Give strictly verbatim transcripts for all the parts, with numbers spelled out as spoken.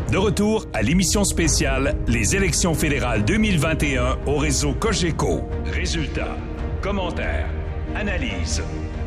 De retour à l'émission spéciale Les élections fédérales deux mille vingt et un au réseau Cogeco. Résultats, commentaires, analyses.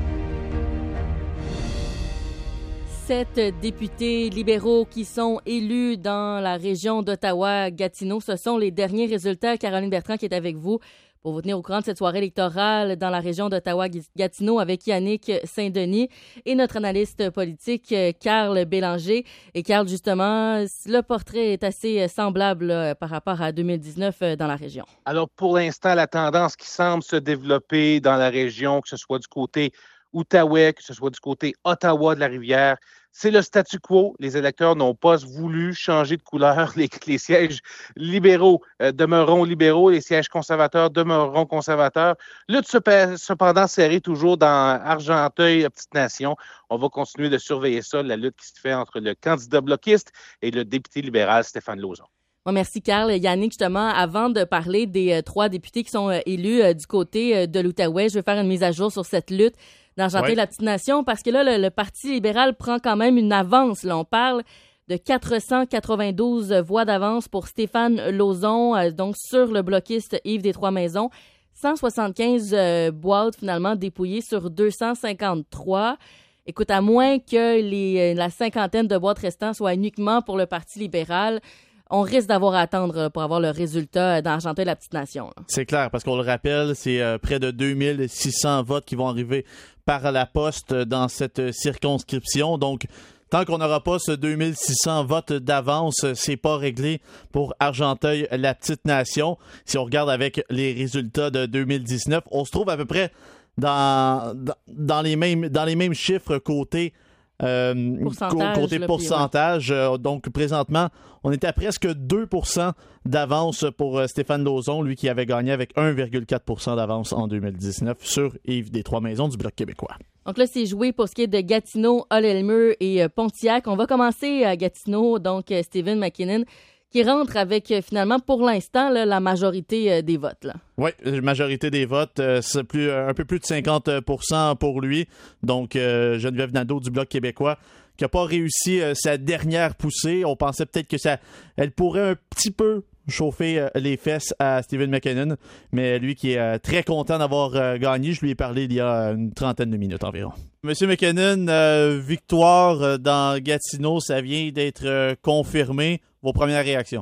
Sept députés libéraux qui sont élus dans la région d'Ottawa-Gatineau. Ce sont les derniers résultats. Caroline Bertrand qui est avec vous pour vous tenir au courant de cette soirée électorale dans la région d'Ottawa-Gatineau avec Yannick Saint-Denis et notre analyste politique, Carl Bélanger. Et Carl, justement, le portrait est assez semblable là, par rapport à deux mille dix-neuf dans la région. Alors, pour l'instant, la tendance qui semble se développer dans la région, que ce soit du côté Outaouais, que ce soit du côté Ottawa de la rivière, c'est le statu quo. Les électeurs n'ont pas voulu changer de couleur. Les, les sièges libéraux euh, demeureront libéraux, les sièges conservateurs demeureront conservateurs. Lutte cependant serrée toujours dans Argenteuil, Petite Nation. On va continuer de surveiller ça, la lutte qui se fait entre le candidat bloquiste et le député libéral Stéphane Lauzon. Bon, merci, Carl. Yannick, justement, avant de parler des euh, trois députés qui sont euh, élus euh, du côté euh, de l'Outaouais, je veux faire une mise à jour sur cette lutte d'Argenteuil, ouais. La Petite Nation, parce que là, le, le Parti libéral prend quand même une avance. Là, on parle de quatre cent quatre-vingt-douze voix d'avance pour Stéphane Lauzon, euh, donc sur le bloquiste Yves des Trois-Maisons. cent soixante-quinze euh, boîtes, finalement, dépouillées sur deux cent cinquante-trois. Écoute, à moins que les, la cinquantaine de boîtes restantes soient uniquement pour le Parti libéral, on risque d'avoir à attendre pour avoir le résultat d'Argenteuil, la Petite Nation. Là. C'est clair, parce qu'on le rappelle, c'est euh, près de deux mille six cents votes qui vont arriver par la poste dans cette circonscription. Donc, tant qu'on n'aura pas ce deux mille six cents votes d'avance, c'est pas réglé pour Argenteuil, la Petite Nation. Si on regarde avec les résultats de deux mille dix-neuf, on se trouve à peu près dans, dans, dans, les, mêmes, dans les mêmes chiffres côté Euh, pourcentage, côté là, pourcentage. Puis, ouais. euh, donc, présentement, on était à presque deux pour cent d'avance pour euh, Stéphane Lauzon, lui qui avait gagné avec un virgule quatre pour cent d'avance en deux mille dix-neuf sur Yves des Trois-Maisons du Bloc québécois. Donc là, c'est joué pour ce qui est de Gatineau, Hull-Elmer et euh, Pontiac. On va commencer à Gatineau, donc euh, Stephen McKinnon, qui rentre avec, euh, finalement, pour l'instant, là, la majorité euh, des votes. Là. Oui, la majorité des votes, euh, c'est plus, un peu plus de cinquante pour cent pour lui. Donc, euh, Geneviève Nadeau du Bloc québécois, qui n'a pas réussi euh, sa dernière poussée. On pensait peut-être que ça, elle pourrait un petit peu chauffer euh, les fesses à Stephen McKinnon, mais lui qui est euh, très content d'avoir euh, gagné, je lui ai parlé il y a une trentaine de minutes environ. Monsieur McKinnon, euh, victoire euh, dans Gatineau, ça vient d'être euh, confirmé. Vos premières réactions?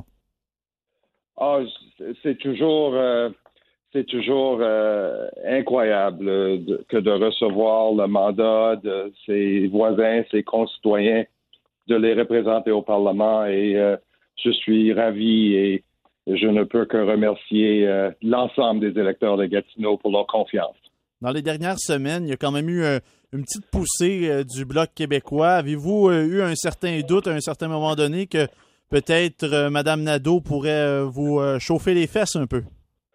Ah, c'est toujours, euh, c'est toujours euh, incroyable de, que de recevoir le mandat de ses voisins, ses concitoyens, de les représenter au Parlement. Et euh, je suis ravi et je ne peux que remercier euh, l'ensemble des électeurs de Gatineau pour leur confiance. Dans les dernières semaines, il y a quand même eu euh, une petite poussée euh, du Bloc québécois. Avez-vous euh, eu un certain doute à un certain moment donné que peut-être euh, Mme Nadeau pourrait euh, vous euh, chauffer les fesses un peu?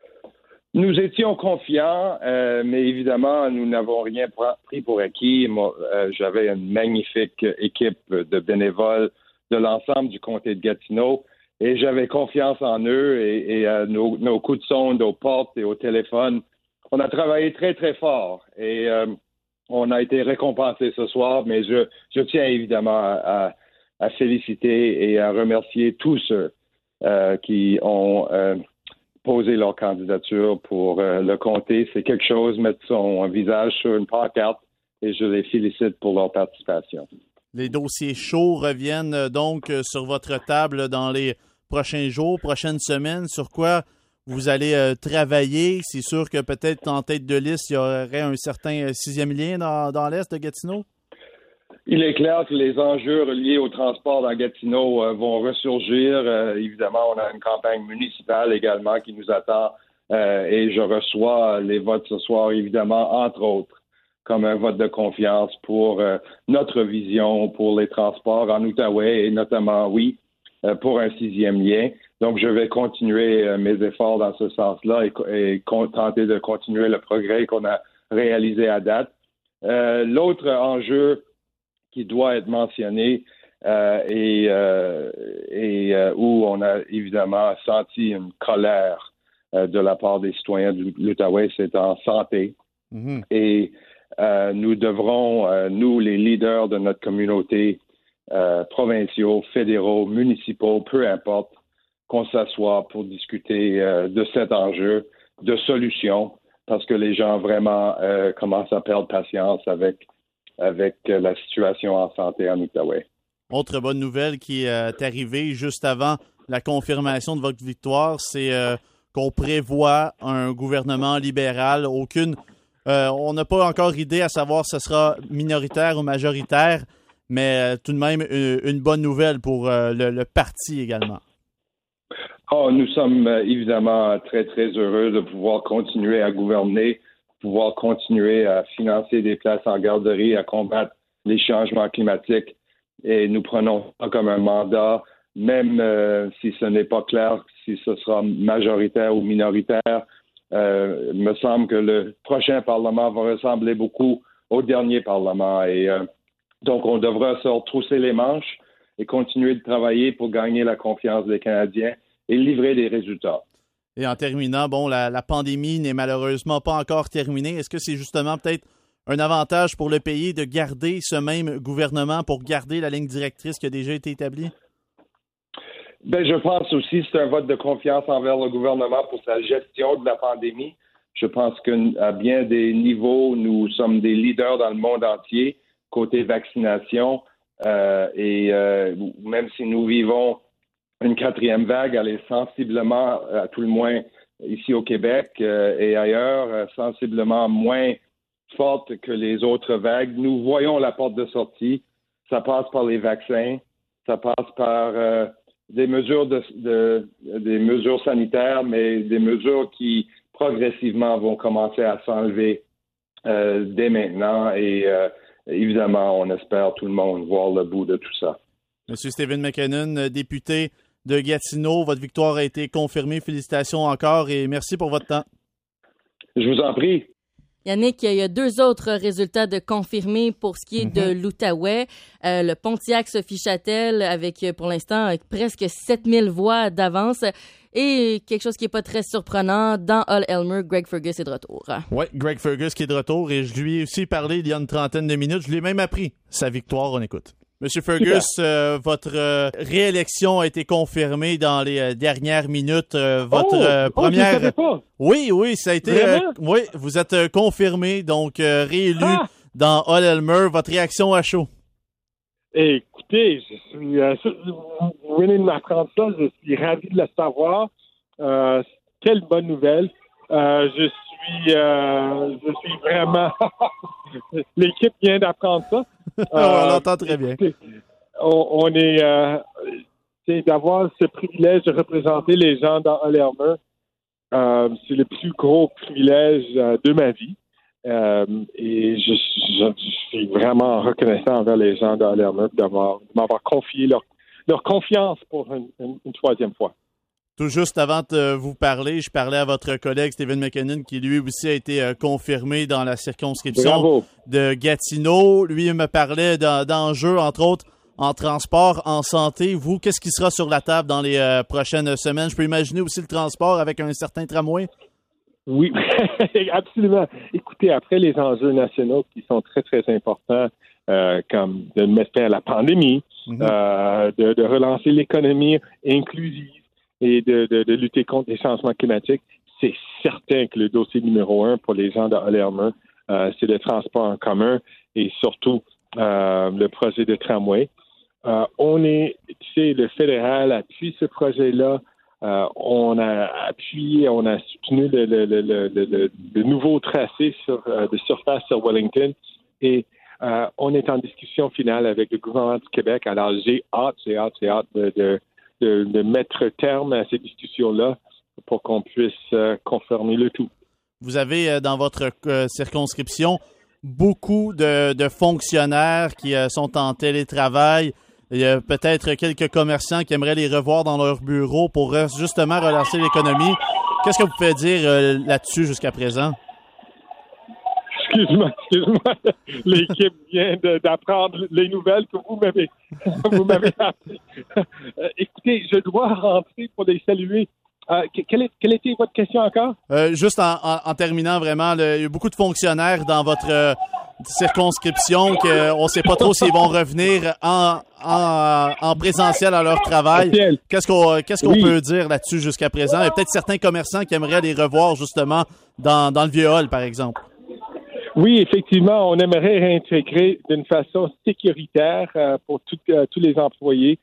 Nous étions confiants, euh, mais évidemment, nous n'avons rien pris pour acquis. Moi, euh, j'avais une magnifique équipe de bénévoles de l'ensemble du comté de Gatineau et j'avais confiance en eux et, et euh, nos, nos coups de sonde aux portes et au téléphone. On a travaillé très, très fort et euh, on a été récompensés ce soir, mais je, je tiens évidemment à, à à féliciter et à remercier tous ceux euh, qui ont euh, posé leur candidature pour euh, le comté. C'est quelque chose, mettre son visage sur une pancarte et je les félicite pour leur participation. Les dossiers chauds reviennent donc sur votre table dans les prochains jours, prochaines semaines. Sur quoi vous allez euh, travailler? C'est sûr que peut-être en tête de liste, il y aurait un certain sixième lien dans, dans l'Est de Gatineau? Il est clair que les enjeux reliés au transport dans Gatineau euh, vont ressurgir. Euh, évidemment, on a une campagne municipale également qui nous attend euh, et je reçois les votes ce soir, évidemment, entre autres, comme un vote de confiance pour euh, notre vision pour les transports en Outaouais et notamment, oui, euh, pour un sixième lien. Donc, je vais continuer euh, mes efforts dans ce sens-là et, et con- tenter de continuer le progrès qu'on a réalisé à date. Euh, l'autre enjeu qui doit être mentionné euh, et, euh, et euh, où on a évidemment senti une colère euh, de la part des citoyens de l'Outaouais, c'est en santé. Mm-hmm. Et euh, nous devrons, euh, nous, les leaders de notre communauté, euh, provinciaux, fédéraux, municipaux, peu importe, qu'on s'assoie pour discuter euh, de cet enjeu, de solutions, parce que les gens vraiment euh, commencent à perdre patience avec, avec euh, la situation en santé en Outaouais. Autre bonne nouvelle qui est arrivée juste avant la confirmation de votre victoire, c'est euh, qu'on prévoit un gouvernement libéral. Aucune, euh, on n'a pas encore idée à savoir si ce sera minoritaire ou majoritaire, mais euh, tout de même une, une bonne nouvelle pour euh, le, le parti également. Oh, nous sommes euh, évidemment très, très heureux de pouvoir continuer à gouverner, pouvoir continuer à financer des places en garderie, à combattre les changements climatiques. Et nous prenons ça comme un mandat, même euh, si ce n'est pas clair si ce sera majoritaire ou minoritaire. Euh, il me semble que le prochain Parlement va ressembler beaucoup au dernier Parlement. Et euh, donc, on devra se retrousser les manches et continuer de travailler pour gagner la confiance des Canadiens et livrer des résultats. Et en terminant, bon, la, la pandémie n'est malheureusement pas encore terminée. Est-ce que c'est justement peut-être un avantage pour le pays de garder ce même gouvernement pour garder la ligne directrice qui a déjà été établie? Ben, je pense aussi que c'est un vote de confiance envers le gouvernement pour sa gestion de la pandémie. Je pense qu'à bien des niveaux, nous sommes des leaders dans le monde entier, côté vaccination. Euh, et euh, même si nous vivons une quatrième vague, elle est sensiblement, à tout le moins ici au Québec euh, et ailleurs, euh, sensiblement moins forte que les autres vagues. Nous voyons la porte de sortie. Ça passe par les vaccins, ça passe par euh, des mesures de, de des mesures sanitaires, mais des mesures qui progressivement vont commencer à s'enlever euh, dès maintenant. Et euh, évidemment, on espère tout le monde voir le bout de tout ça. Monsieur Stephen McKinnon, député de Gatineau, votre victoire a été confirmée. Félicitations encore et merci pour votre temps. Je vous en prie. Yannick, il y a deux autres résultats de confirmés pour ce qui est mm-hmm. de l'Outaouais. Euh, le Pontiac-Sophie Châtel avec, pour l'instant, presque sept mille voix d'avance. Et quelque chose qui n'est pas très surprenant, dans Hull-Elmer, Greg Fergus est de retour. Oui, Greg Fergus qui est de retour et je lui ai aussi parlé il y a une trentaine de minutes. Je lui ai même appris sa victoire. On écoute. Monsieur Fergus, euh, votre euh, réélection a été confirmée dans les euh, dernières minutes. Euh, votre oh, euh, première. Oh, je savais pas. Oui, oui, ça a été. Euh, oui, vous êtes euh, confirmé, donc euh, réélu ah! dans Hull-Elmer. Votre réaction à chaud? Écoutez, je suis. Euh, vous venez de m'apprendre ça. Je suis ravi de le savoir. Euh, quelle bonne nouvelle. Euh, je suis. Euh, je suis vraiment. L'équipe vient d'apprendre ça. Euh, on l'entend très bien. On, on est, euh, c'est d'avoir ce privilège de représenter les gens dans Hull-Elmer. Euh, c'est le plus gros privilège euh, de ma vie. Euh, et je, je, je suis vraiment reconnaissant envers les gens de Hull-Elmer d'avoir, de m'avoir confié leur, leur confiance pour une, une, une troisième fois. Tout juste avant de vous parler, je parlais à votre collègue Stephen McKinnon qui lui aussi a été euh, confirmé dans la circonscription Bravo. de Gatineau. Lui il me parlait d'enjeux, entre autres, en transport, en santé. Vous, qu'est-ce qui sera sur la table dans les euh, prochaines semaines? Je peux imaginer aussi le transport avec un certain tramway? Oui, absolument. Écoutez, après les enjeux nationaux qui sont très, très importants, euh, comme de mettre fin à la pandémie, mm-hmm. euh, de, de relancer l'économie inclusive, et de, de, de lutter contre les changements climatiques, c'est certain que le dossier numéro un pour les gens de Hull-Elmer, euh, c'est le transport en commun et surtout euh, le projet de tramway. Euh, on est, tu sais, le fédéral appuie ce projet-là. Euh, on a appuyé, on a soutenu le, le, le, le, le, le nouveau tracé sur, euh, de surface sur Wellington et euh, on est en discussion finale avec le gouvernement du Québec. Alors, j'ai hâte, j'ai hâte, j'ai hâte de, de De, de mettre terme à ces discussions-là pour qu'on puisse euh, confirmer le tout. Vous avez euh, dans votre euh, circonscription beaucoup de, de fonctionnaires qui euh, sont en télétravail. Il y a peut-être quelques commerçants qui aimeraient les revoir dans leur bureau pour euh, justement relancer l'économie. Qu'est-ce que vous pouvez dire euh, là-dessus jusqu'à présent? Excuse-moi, excuse-moi. L'équipe vient de, d'apprendre les nouvelles que vous m'avez, vous m'avez appris. Euh, écoutez, je dois rentrer pour les saluer. Euh, quelle, est, quelle était votre question encore? Euh, juste en, en, en terminant, vraiment, le, il y a beaucoup de fonctionnaires dans votre circonscriptions qu'on ne sait pas trop s'ils vont revenir en, en, en présentiel à leur travail. Qu'est-ce qu'on, qu'est-ce qu'on oui. peut dire là-dessus jusqu'à présent? Il y a peut-être certains commerçants qui aimeraient les revoir justement dans, dans le vieux hall, par exemple. Oui, effectivement, on aimerait réintégrer d'une façon sécuritaire euh, pour tout, euh, tous les employés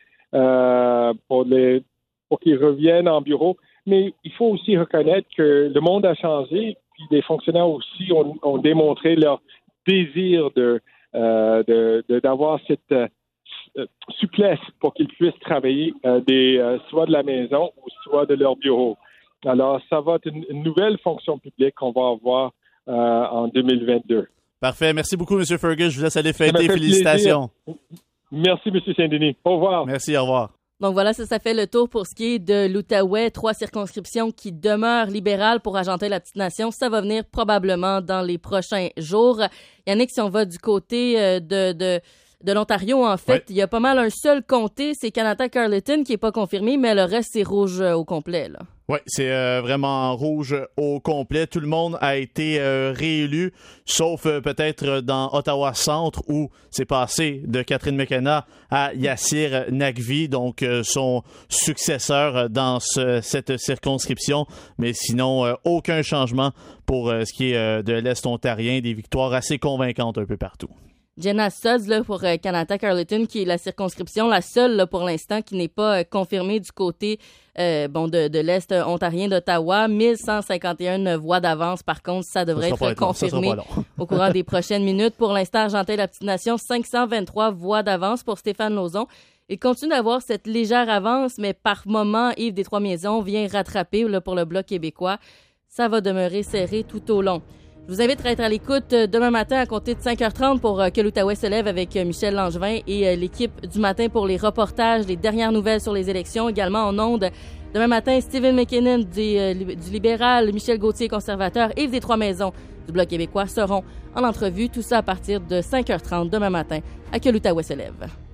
euh, pour, les, pour qu'ils reviennent en bureau. Mais il faut aussi reconnaître que le monde a changé, puis les fonctionnaires aussi ont, ont démontré leur désir de, euh, de, de d'avoir cette euh, souplesse pour qu'ils puissent travailler euh, des, euh, soit de la maison ou soit de leur bureau. Alors, ça va être une, une nouvelle fonction publique qu'on va avoir euh, en deux mille vingt-deux. Parfait. Merci beaucoup, M. Fergus. Je vous laisse aller fêter. Félicitations. Plaisir. Merci, M. Saint-Denis. Au revoir. Merci, au revoir. Donc voilà, ça, ça fait le tour pour ce qui est de l'Outaouais. Trois circonscriptions qui demeurent libérales pour Argenteuil la Petite Nation. Ça va venir probablement dans les prochains jours. Yannick, si on va du côté de, de, de l'Ontario, en fait, ouais. il y a pas mal un seul comté, c'est Kanata-Carleton qui n'est pas confirmé, mais le reste, c'est rouge au complet, là. Oui, c'est euh, vraiment rouge au complet. Tout le monde a été euh, réélu, sauf euh, peut-être dans Ottawa-Centre où c'est passé de Catherine McKenna à Yassir Naqvi, donc euh, son successeur dans ce, cette circonscription. Mais sinon, euh, aucun changement pour euh, ce qui est euh, de l'Est ontarien, des victoires assez convaincantes un peu partout. Jenna Sudds là, pour euh, Kanata-Carleton, qui est la circonscription, la seule là, pour l'instant qui n'est pas euh, confirmée du côté euh, bon, de, de l'Est ontarien d'Ottawa. mille cent cinquante et un voix d'avance, par contre, ça devrait ça être confirmé au courant des prochaines minutes. Pour l'instant, Argenteuil la Petite Nation, cinq cent vingt-trois voix d'avance pour Stéphane Lauzon. Il continue d'avoir cette légère avance, mais par moment, Yves des Trois-Maisons vient rattraper là, pour le Bloc québécois. Ça va demeurer serré tout au long. Je vous invite à être à l'écoute demain matin à compter de cinq heures trente pour que l'Outaouais se lève avec Michel Langevin et l'équipe du matin pour les reportages, les dernières nouvelles sur les élections. Également en ondes, demain matin, Stephen McKinnon du, du libéral, Michel Gauthier, conservateur, Yves des Trois-Maisons du Bloc québécois seront en entrevue. Tout ça à partir de cinq heures trente demain matin à que l'Outaouais se lève.